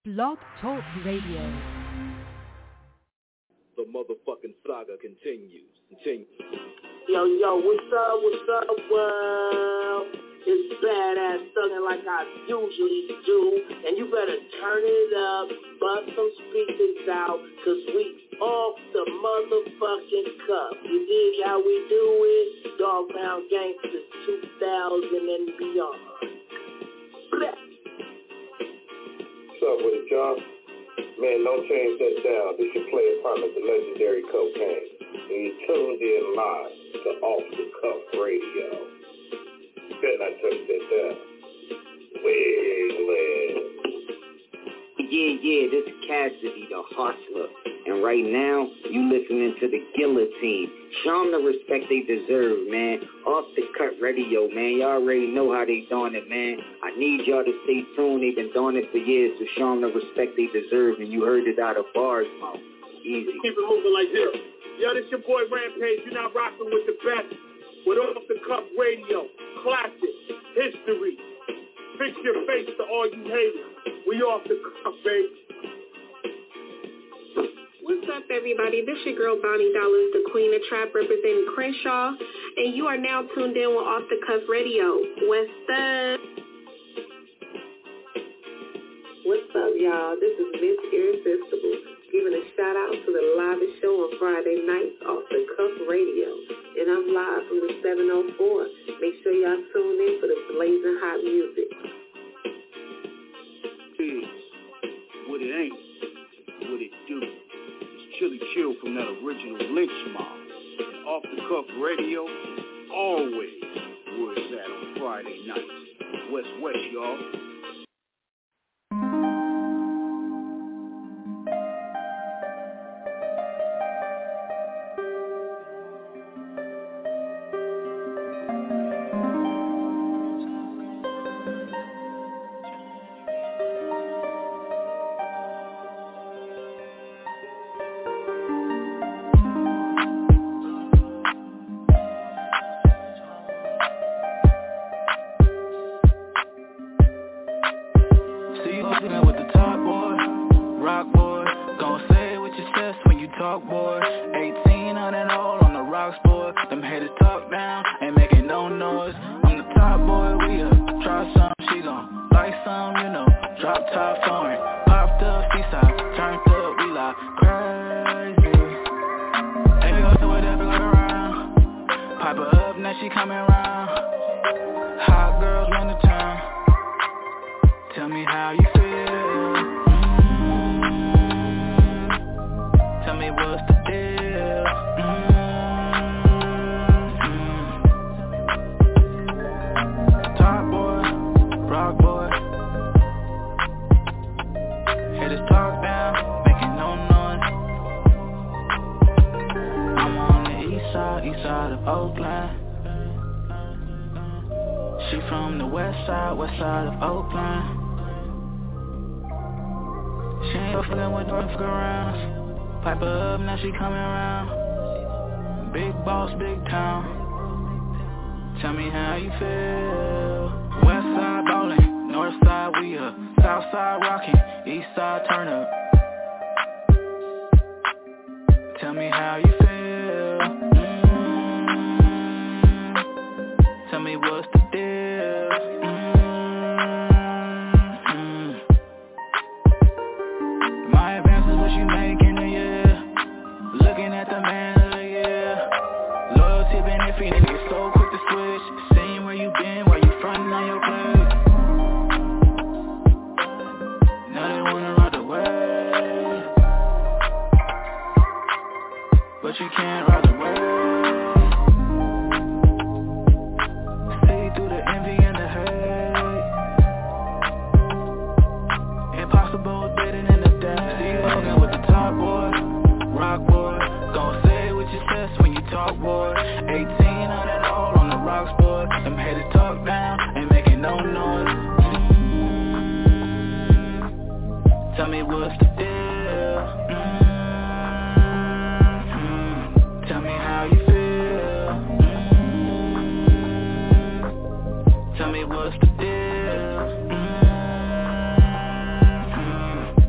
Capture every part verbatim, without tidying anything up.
Blog Talk Radio. The motherfucking saga continues. Continues. Yo, yo, what's up, what's up, world? It's badass thuggin' like I usually do, and you better turn it up, bust some speakers out, cause we off the motherfucking cuff. You dig how we do it? Dog Pound Gangsters two thousand and beyond. Bleh. What's up with it, John? Man, don't change that down. This your player partner, the legendary Cocaine. And you tuned in live to Off the Cuff Radio. Better not touch that down. Wiggling. Yeah, yeah, this is Cassidy, the hustler. And right now, you listening to the Guillotine. Show them the respect they deserve, man. Off the Cut Radio, man. Y'all already know how they doing it, man. I need y'all to stay tuned. They've been doing it for years, so show them the respect they deserve. And you heard it out of bars, mouth. Easy. Keep it moving like this. Yo, this your boy Rampage. You're not rocking with the best. With Off the Cuff Radio. Classic. History. Fix your face to all you haters. We off the cuff, baby. What's up, everybody? This your girl, Bonnie Dollars, the Queen of Trap, representing Crenshaw, and you are now tuned in with Off the Cuff Radio. What's up? What's up, y'all? This is Miss Irresistible, giving a shout-out to the livest show on Friday nights, Off the Cuff Radio, and I'm live from the seven oh four. Make sure y'all tune in for the blazing hot music. What it ain't, what it do. It's Chili Chill from that original Lynch Mob. And Off the Cuff Radio, always where it's at on Friday nights. West West, y'all. She coming around, big boss, big town. Tell me how you feel. West side ballin', north side we up, south side rockin', east side turn up. Tell me how you feel. Mm-hmm. Tell me what's the deal. Mm-hmm. My advances, what you making? Looking at the man of the year. Loyalty benefit, niggas so quick to switch. Seeing where you been, while you frontin' on your plate. Now they wanna run away, but you can't run away. See through the envy and the hate. Impossible dating in the day. See you walking with the top boy, rock boy, gon' say what you says when you talk, boy. eighteen on it all on the rocks, boy. Them haters talk down, ain't making no noise. Mm-hmm. Tell me what's the deal. Mm-hmm. Tell me how you feel. Mm-hmm. Tell me what's the deal. Mm-hmm.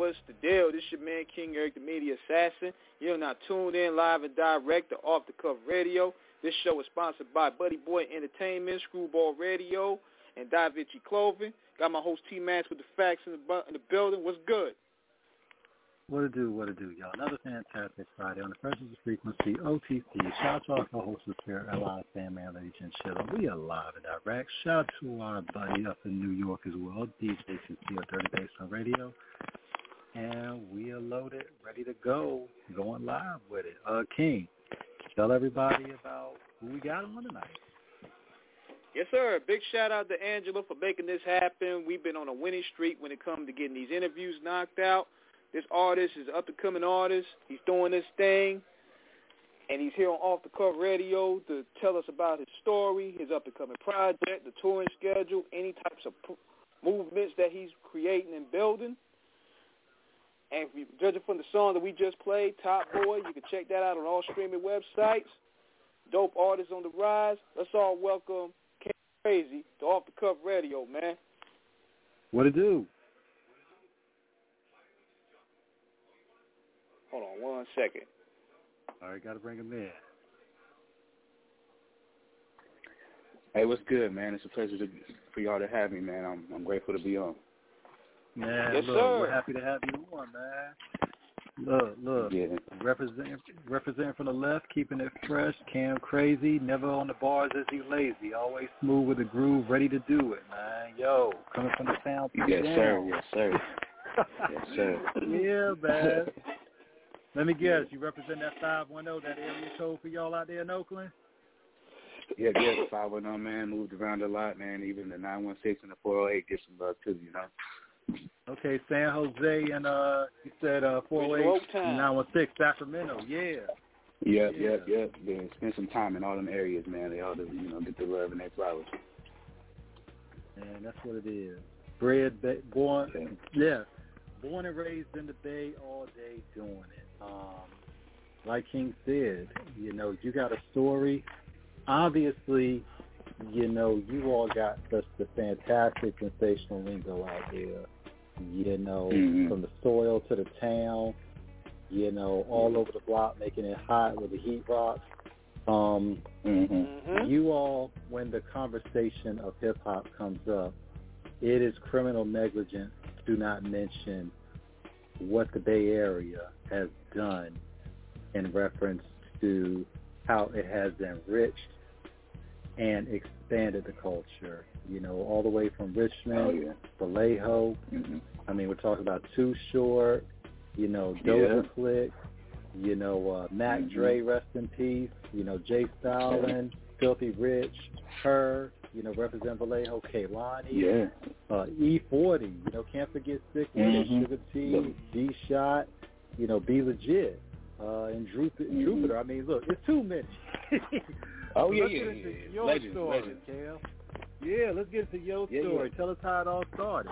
what's the deal? This your man, King Eric, the Media Assassin. You're now tuned in live and direct to Off the Cuff Radio. This show is sponsored by Buddy Boy Entertainment, Screwball Radio, and Da Vinci Clothing. Got my host T-Max with the facts in the, bu- in the building. What's good? What it do, what it do, y'all. Another fantastic Friday on the Fresh Frequency, O T C. Shout out to our co-host of Spirit, L I, Sam, Man, Lady Chinchilla. We are live and direct. Shout out to our buddy up in New York as well, D J Sincere, Dirty Bass on Radio. And we are loaded, ready to go, going live with it. Uh, King, tell everybody about who we got on tonight. Yes, sir. Big shout out to Angela for making this happen. We've been on a winning streak when it comes to getting these interviews knocked out. This artist is an up-and-coming artist. He's doing this thing, and he's here on Off the Cuff Radio to tell us about his story, his up-and-coming project, the touring schedule, any types of p- movements that he's creating and building. And if you judging from the song that we just played, Top Boy, you can check that out on all streaming websites. Dope artists on the rise. Let's all welcome King Crazy to Off the Cuff Radio, man. What it do? Hold on one second. All right, got to bring him in. Hey, what's good, man? It's a pleasure to, for y'all to have me, man. I'm I'm grateful to be on. Man, yes, look, sir. We're happy to have you on, man. Look, look. Yeah. Representing, representing from the left, keeping it fresh. Cam Crazy, never on the bars as he lazy. Always smooth with the groove, ready to do it, man. Yo, coming from the town. Yes, down. sir. Yes, sir. Yes, sir. Yeah, man. Let me guess, you represent that five one zero, that area code for y'all out there in Oakland? Yeah, yeah, the five one zero, man, moved around a lot, man. Even the nine one six and the four oh eight get some love, too, you know? Okay, San Jose and, uh, you said uh, four oh eight and nine one six, Sacramento, yeah. Yep, yeah. yep, yep. Been spend some time in all them areas, man. They all, you know, get the love and their flowers. Man, that's what it is. Bred, ba- born, yeah. yeah, born and raised in the Bay, all day doing it. Um, like King said, you know, you got a story. Obviously, you know, you all got such the fantastic, sensational lingo out there. You know, mm-hmm. from the soil to the town, you know, all over the block, making it hot with the heat rocks. Um, mm-hmm. You all, when the conversation of hip-hop comes up, it is criminal negligence to not mention what the Bay Area has done in reference to how it has enriched and expanded the culture. You know, all the way from Richmond, oh, yeah. Vallejo. Mm-hmm. I mean, we're talking about Too Short, you know, Doja yeah. Click, you know, uh, Mac mm-hmm. Dre, rest in peace, you know, Jay Stalin, Filthy Rich, Her, you know, represent Vallejo, Kehlani, yeah. uh, E forty, you know, can't forget Sick With It, mm-hmm. Sugar T, D-Shot, you know, Be Legit, uh, and Jupiter, mm-hmm. Jupiter. I mean, look, it's too many. oh, yeah, let's yeah, get into yeah. your legend, story, legend. Kel. Yeah, let's get into your yeah, story. Yeah. Tell us how it all started.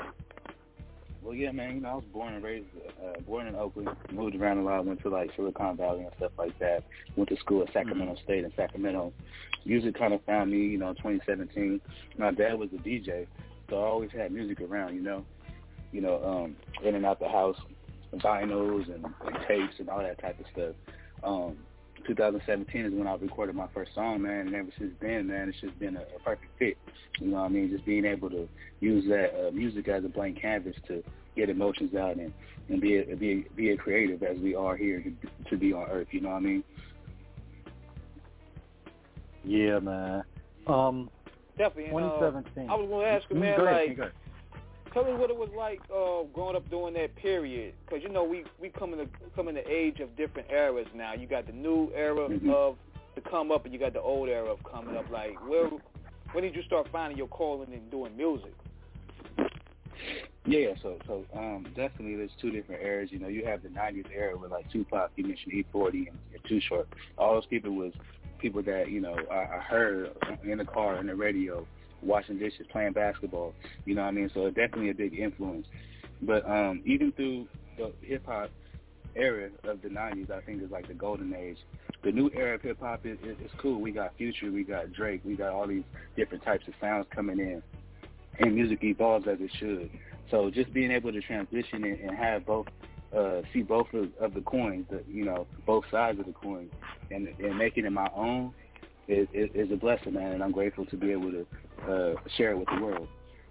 Well, yeah, man, you know, I was born and raised, uh, born in Oakland, moved around a lot, went to, like, Silicon Valley and stuff like that, went to school at Sacramento mm-hmm. State in Sacramento. Music kind of found me, you know, in twenty seventeen. My dad was a D J, so I always had music around, you know, you know, um, in and out the house, vinyls and, and tapes and all that type of stuff. Um, twenty seventeen is when I recorded my first song, man, and ever since then, man, it's just been a, a perfect fit. You know what I mean? Just being able to use that uh, music as a blank canvas to get emotions out and, and be a, be a, be a creative as we are here to, to be on Earth. You know what I mean? Yeah, man. Um, Definitely. twenty seventeen. Uh, I was going to ask you, man, go like, ahead, tell me what it was like uh, growing up during that period, because you know we we come in the come in the age of different eras now. You got the new era mm-hmm. of the come up, and you got the old era of coming up. Like, where when did you start finding your calling and doing music? Yeah, so so um, definitely there's two different eras. You know, you have the nineties era with like Tupac, you mentioned E forty and, and Too Short. All those people was people that, you know, I, I heard in the car, in the radio, washing dishes, playing basketball. You know what I mean? So definitely a big influence. But um, even through the hip-hop era of the nineties, I think is like the golden age. The new era of hip-hop is, is, is cool. We got Future, we got Drake, we got all these different types of sounds coming in. and music evolves as it should. So just being able to transition and, and have both, uh, see both of, of the coins, the, you know, both sides of the coin, and, and making it my own is, is, is a blessing, man. And I'm grateful to be able to uh, share it with the world.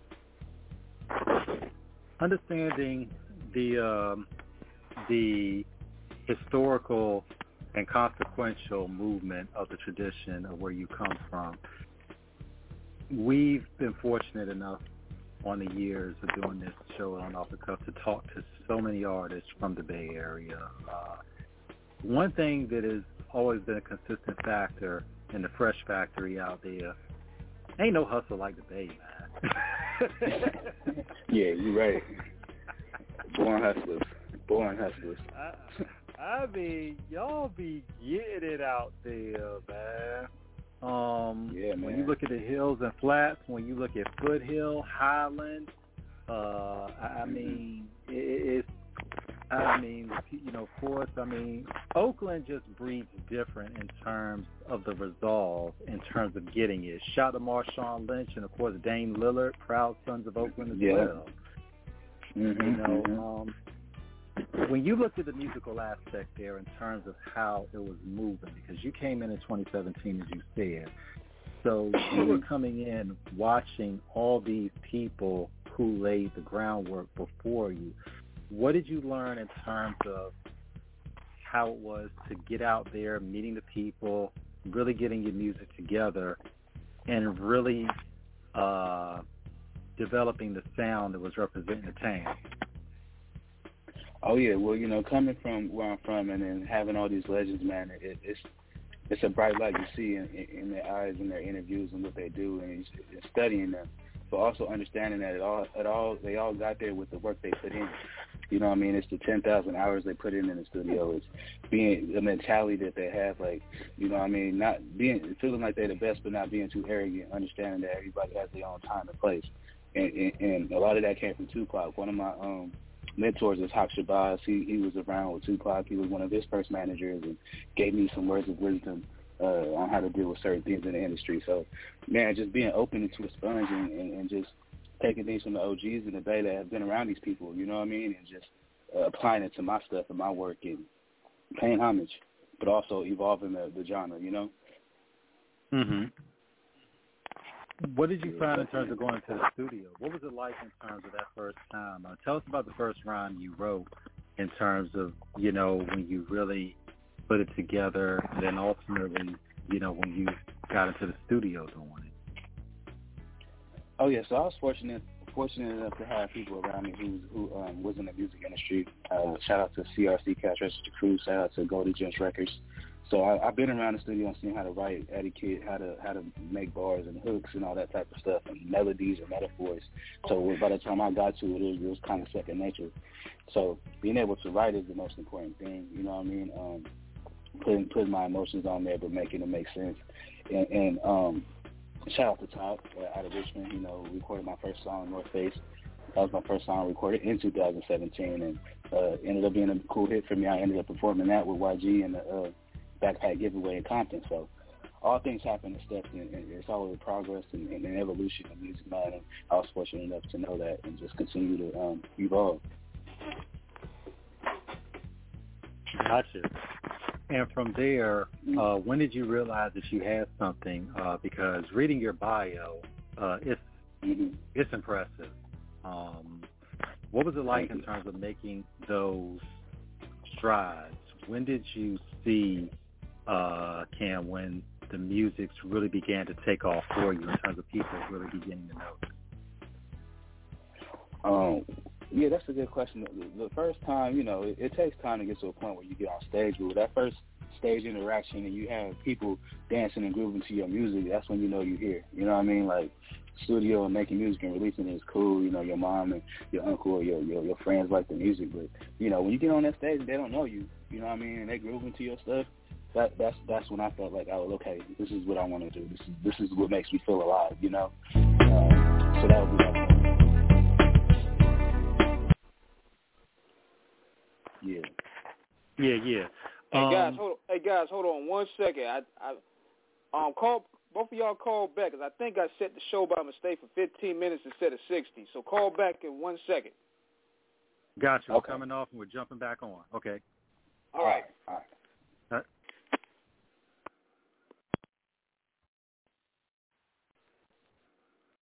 Understanding the um, the historical and consequential movement of the tradition of where you come from, we've been fortunate enough on the years of doing this show on Off the Cuff to talk to so many artists from the Bay Area. Uh, one thing that has always been a consistent factor in the Fresh Factory out there, ain't no hustle like the Bay, man. Yeah, you're right. Born hustlers. Born hustlers. I, I mean, y'all be getting it out there, man. Um, yeah, man. When you look at the hills and flats, when you look at Foothill, Highland, uh, I, I mean, it, it's, I mean, you know, of course, I mean, Oakland just breeds different in terms of the resolve, in terms of getting it. Shout to Marshawn Lynch and, of course, Dame Lillard, proud sons of Oakland as yeah. well. Mm-hmm, you know, mm-hmm. um, when you looked at the musical aspect there in terms of how it was moving, because you came in in twenty seventeen, as you said, so you were coming in watching all these people who laid the groundwork before you. What did you learn in terms of how it was to get out there, meeting the people, really getting your music together, and really uh, developing the sound that was representing the town? Oh yeah, well, you know, coming from where I'm from and then having all these legends, man, it, it's it's a bright light you see in, in their eyes and their interviews and what they do, and it's, it's studying them, but also understanding that it all, it all, they all got there with the work they put in. You know what I mean? It's the ten thousand hours they put in in the studio. It's being the mentality that they have, like, you know what I mean? Not being, feeling like they're the best, but not being too arrogant, understanding that everybody has their own time and place. And, and, and a lot of that came from Tupac. One of my um, mentors is Haq Shabazz. He, he was around with Tupac. He was one of his first managers and gave me some words of wisdom uh, on how to deal with certain things in the industry. So, man, just being open to a sponge and, and, and just taking things from the O Gs in the Bay that have been around these people, you know what I mean, and just uh, applying it to my stuff and my work and paying homage, but also evolving the, the genre, you know? Mm-hmm. What did you find in terms of going to the studio? What was it like in terms of that first time? Uh, tell us about the first rhyme you wrote in terms of, you know, when you really put it together, and then ultimately, you know, when you got into the studio doing it. Oh yeah, so I was fortunate fortunate enough to have people around me who who um, was in the music industry. Uh, shout out to C R C Cash Register Crew. Shout out to Goldie Gems Records. So I, I've been around the studio and seen how to write etiquette, how to how to make bars and hooks and all that type of stuff, and melodies and metaphors. So by the time I got to it, it was, it was kind of second nature. So being able to write is the most important thing. You know what I mean? Um, putting putting my emotions on there, but making it make sense. And, and um, shout out to Todd uh, out of Richmond. You know, recorded my first song, North Face. That was my first song recorded in two thousand seventeen, and uh, ended up being a cool hit for me. I ended up performing that with Y G and the uh, backpack giveaway in Compton. So all things happen in steps, and, and it's always progress and, and an evolution of music, man. And I was fortunate enough to know that and just continue to um, evolve. Gotcha. And from there, uh, when did you realize that you had something? Uh, because reading your bio, uh, it's mm-hmm. it's impressive. Um, what was it like in terms of making those strides? When did you see, uh, Cam, when the music really began to take off for you in terms of people really beginning to know? Um, yeah, that's a good question. The, the first time, you know, it, it takes time to get to a point where you get on stage. But with that first stage interaction and you have people dancing and grooving to your music, that's when you know you're here. You know what I mean? Like, studio and making music and releasing it is cool. You know, your mom and your uncle or your, your your friends like the music. But, you know, when you get on that stage and they don't know you, you know what I mean, and they grooving to your stuff, that that's that's when I felt like, oh, okay, this is what I want to do. This is this is what makes me feel alive, you know? Um, so that would be that. Yeah. Yeah, yeah. Hey um, guys, hold on. Hey guys, hold on one second. I, I um call both of y'all call back, because I think I set the show by mistake for fifteen minutes instead of sixty. So call back in one second. Got you. Okay. We're coming off and we're jumping back on. Okay. All right.